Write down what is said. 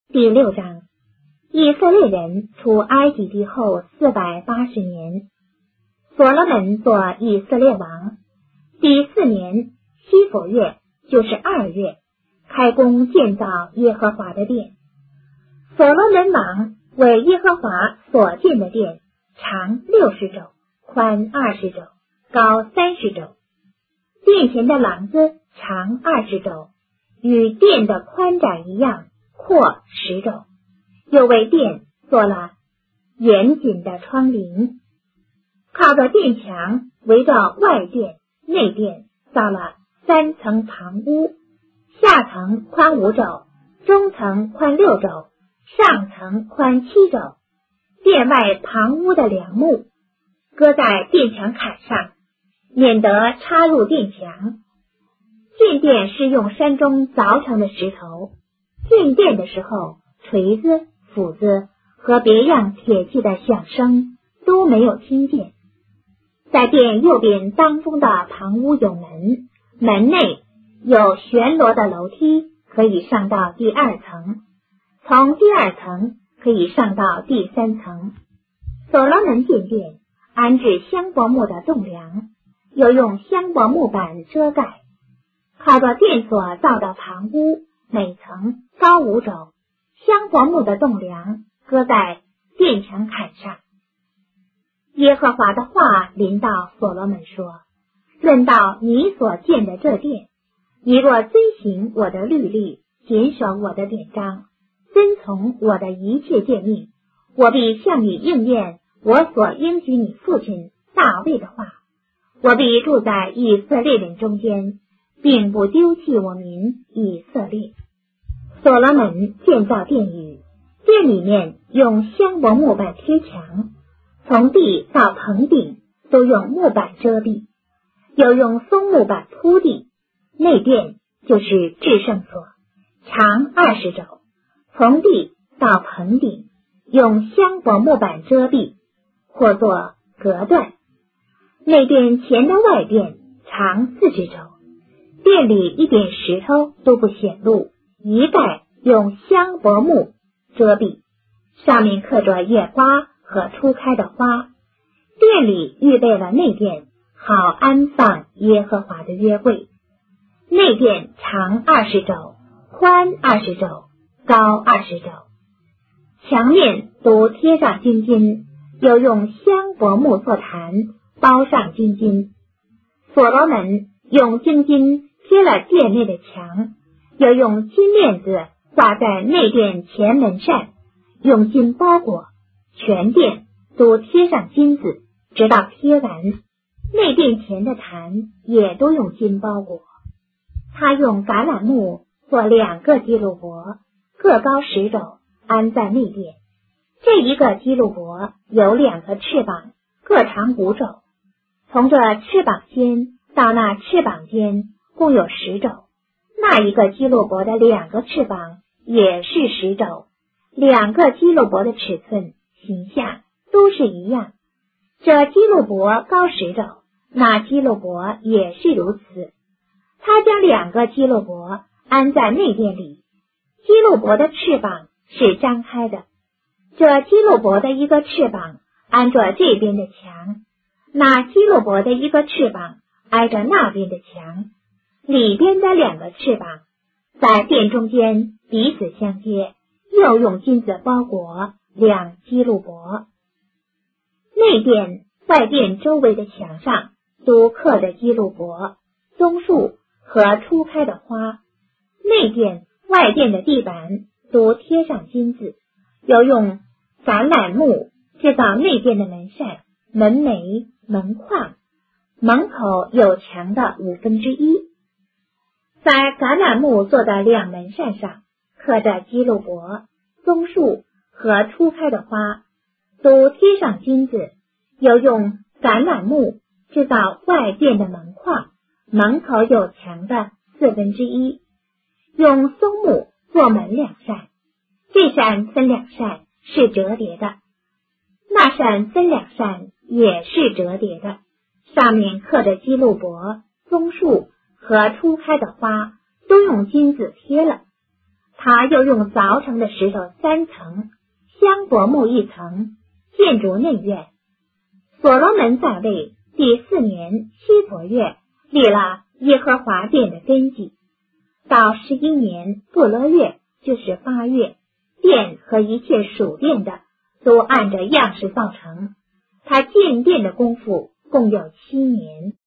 第6章，以色列人出埃及地后480年，所罗门做以色列王。第4年西弗月，就是2月，开工建造耶和华的殿。所罗门王为耶和华所建的殿，长60肘，宽20肘，高30肘。殿前的廊子长20肘，与殿的宽窄一样，阔10肘。又为殿做了严谨的窗棂，靠着殿墙围着外殿、内殿造了3层旁屋，下层宽5肘，中层宽6肘，上层宽7肘。殿外旁屋的梁木搁在殿墙坎上，免得插入殿墙。进殿是用山中凿成的石头，进殿的时候，锤子、斧子和别样铁器的响声都没有听见。在殿右边当中的旁屋有门，门内有旋螺的楼梯，可以上到第2层，从第2层可以上到第3层。所罗门建殿，安置香柏木的栋梁，又用香柏木板遮盖。靠着殿所造的旁屋，每层高5肘，香柏木的栋梁搁在殿墙坎上。耶和华的话临到所罗门说：论到你所建的这殿，你若遵行我的律例，谨守我的典章，遵从我的一切诫命，我必向你应验我所应许你父亲大卫的话。我必住在以色列人中间，并不丢弃我民以色列。所罗门建造殿宇，殿里面用香柏木板贴墙，从地到棚顶都用木板遮蔽，又用松木板铺地。内殿就是至圣所，长20肘，从地到棚顶用香柏木板遮蔽，或作隔断。内殿前的外殿长40肘，殿里一点石头都不显露，一概用香柏木遮蔽，上面刻着野花和初开的花。殿里预备了内殿，好安放耶和华的约柜。内殿长20肘，宽20肘，高20肘，墙面都贴上金金，又用香柏木做坛，包上金金。所罗门用金金贴了殿内的墙，又用金链子挂在内殿前门扇，用金包裹，全殿都贴上金子，直到贴完。内殿前的坛也都用金包裹。他用橄榄木做2个基路伯，各高10肘，安在内殿。这一个基路伯有2个翅膀，各长5肘，从这翅膀尖到那翅膀尖共有10肘。那一个基路伯的2个翅膀也是10肘，2个基路伯的尺寸、形象都是一样。这基路伯高10肘，那基路伯也是如此。他将2个基路伯安在内殿里，基路伯的翅膀是张开的，这基路伯的一个翅膀安着这边的墙，那基路伯的一个翅膀挨着那边的墙，里边的2个翅膀在殿中间彼此相接，又用金子包裹2基路伯。内殿、外殿周围的墙上都刻着基路伯、棕树和初开的花。内殿、外殿的地板都贴上金子，又用橄榄木制造内殿的门扇、门楣、门框，门口有墙的1/5。在橄榄木做的2门扇上刻着基路伯、棕树和初开的花，都贴上金子，又用橄榄木制造外殿的门框，门口有墙的1/4，用松木做门2扇，这扇分2扇是折叠的，那扇分2扇也是折叠的，上面刻着基路伯、棕树和初开的花，都用金子贴了。 他又用凿成的石头3层，香柏木1层，建筑内院。所罗门在位第4年7左月，立了耶和华殿的根基。到11年布勒月，就是8月，殿和一切属殿的都按着样式造成。他建殿的功夫共有7年。